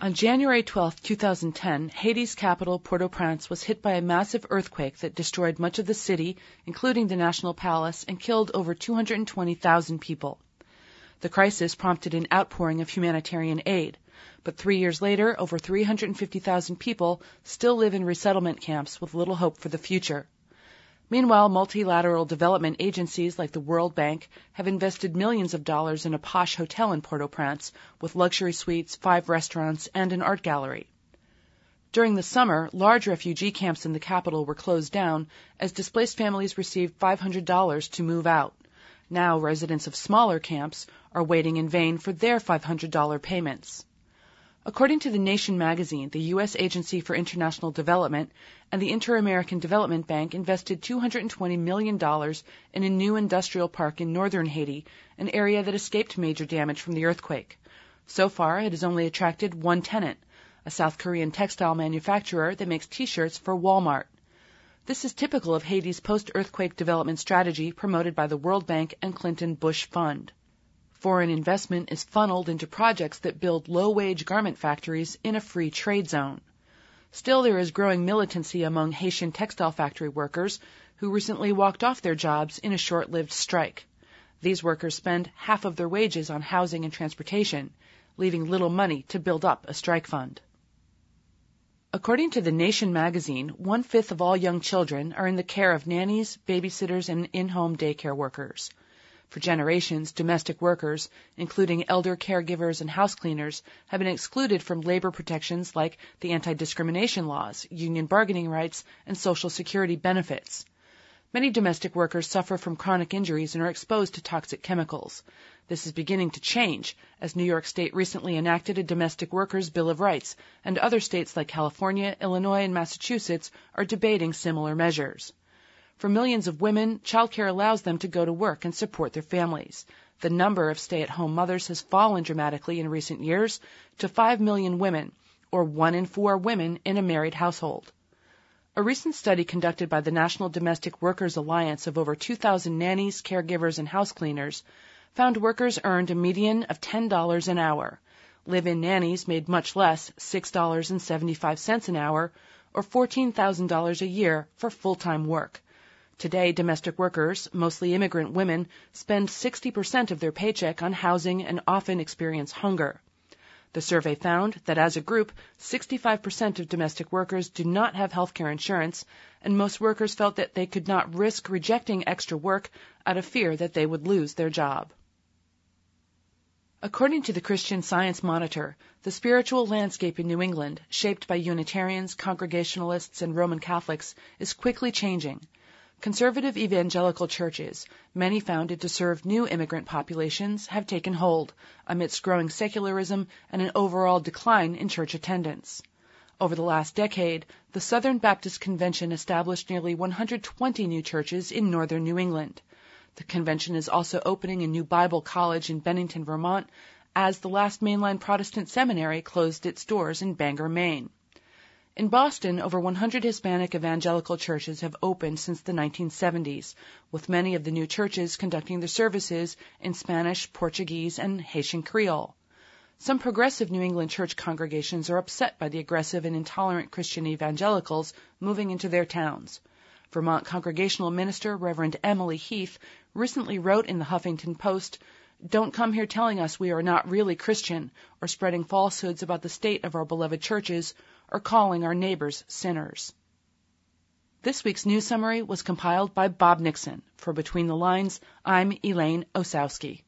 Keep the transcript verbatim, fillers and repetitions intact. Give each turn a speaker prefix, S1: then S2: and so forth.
S1: On January twelfth, two thousand ten, Haiti's capital, Port-au-Prince, was hit by a massive earthquake that destroyed much of the city, including the National Palace, and killed over two hundred twenty thousand people. The crisis prompted an outpouring of humanitarian aid, but three years later, over three hundred fifty thousand people still live in resettlement camps with little hope for the future. Meanwhile, multilateral development agencies like the World Bank have invested millions of dollars in a posh hotel in Port-au-Prince with luxury suites, five restaurants, and an art gallery. During the summer, large refugee camps in the capital were closed down as displaced families received five hundred dollars to move out. Now, residents of smaller camps are waiting in vain for their five hundred dollars payments. According to The Nation magazine, the U S Agency for International Development and the Inter-American Development Bank invested two hundred twenty million dollars in a new industrial park in northern Haiti, an area that escaped major damage from the earthquake. So far, it has only attracted one tenant, a South Korean textile manufacturer that makes T-shirts for Walmart. This is typical of Haiti's post-earthquake development strategy promoted by the World Bank and Clinton Bush Fund. Foreign investment is funneled into projects that build low-wage garment factories in a free trade zone. Still, there is growing militancy among Haitian textile factory workers who recently walked off their jobs in a short-lived strike. These workers spend half of their wages on housing and transportation, leaving little money to build up a strike fund. According to The Nation magazine, one-fifth of all young children are in the care of nannies, babysitters, and in-home daycare workers. For generations, domestic workers, including elder caregivers and house cleaners, have been excluded from labor protections like the anti-discrimination laws, union bargaining rights, and Social Security benefits. Many domestic workers suffer from chronic injuries and are exposed to toxic chemicals. This is beginning to change, as New York State recently enacted a Domestic Workers' Bill of Rights, and other states like California, Illinois, and Massachusetts are debating similar measures. For millions of women, childcare allows them to go to work and support their families. The number of stay-at-home mothers has fallen dramatically in recent years to five million women, or one in four women in a married household. A recent study conducted by the National Domestic Workers Alliance of over two thousand nannies, caregivers, and house cleaners found workers earned a median of ten dollars an hour. Live-in nannies made much less, six dollars and seventy-five cents an hour, or fourteen thousand dollars a year for full-time work. Today, domestic workers, mostly immigrant women, spend sixty percent of their paycheck on housing and often experience hunger. The survey found that as a group, sixty-five percent of domestic workers do not have health care insurance, and most workers felt that they could not risk rejecting extra work out of fear that they would lose their job. According to the Christian Science Monitor, the spiritual landscape in New England, shaped by Unitarians, Congregationalists, and Roman Catholics, is quickly changing. Conservative evangelical churches, many founded to serve new immigrant populations, have taken hold, amidst growing secularism and an overall decline in church attendance. Over the last decade, the Southern Baptist Convention established nearly one hundred twenty new churches in northern New England. The convention is also opening a new Bible college in Bennington, Vermont, as the last mainline Protestant seminary closed its doors in Bangor, Maine. In Boston, over one hundred Hispanic evangelical churches have opened since the nineteen seventies, with many of the new churches conducting their services in Spanish, Portuguese, and Haitian Creole. Some progressive New England church congregations are upset by the aggressive and intolerant Christian evangelicals moving into their towns. Vermont Congregational Minister Reverend Emily Heath recently wrote in the Huffington Post, "Don't come here telling us we are not really Christian, or spreading falsehoods about the state of our beloved churches, or calling our neighbors sinners." This week's news summary was compiled by Bob Nixon. For Between the Lines, I'm Elaine Osowski.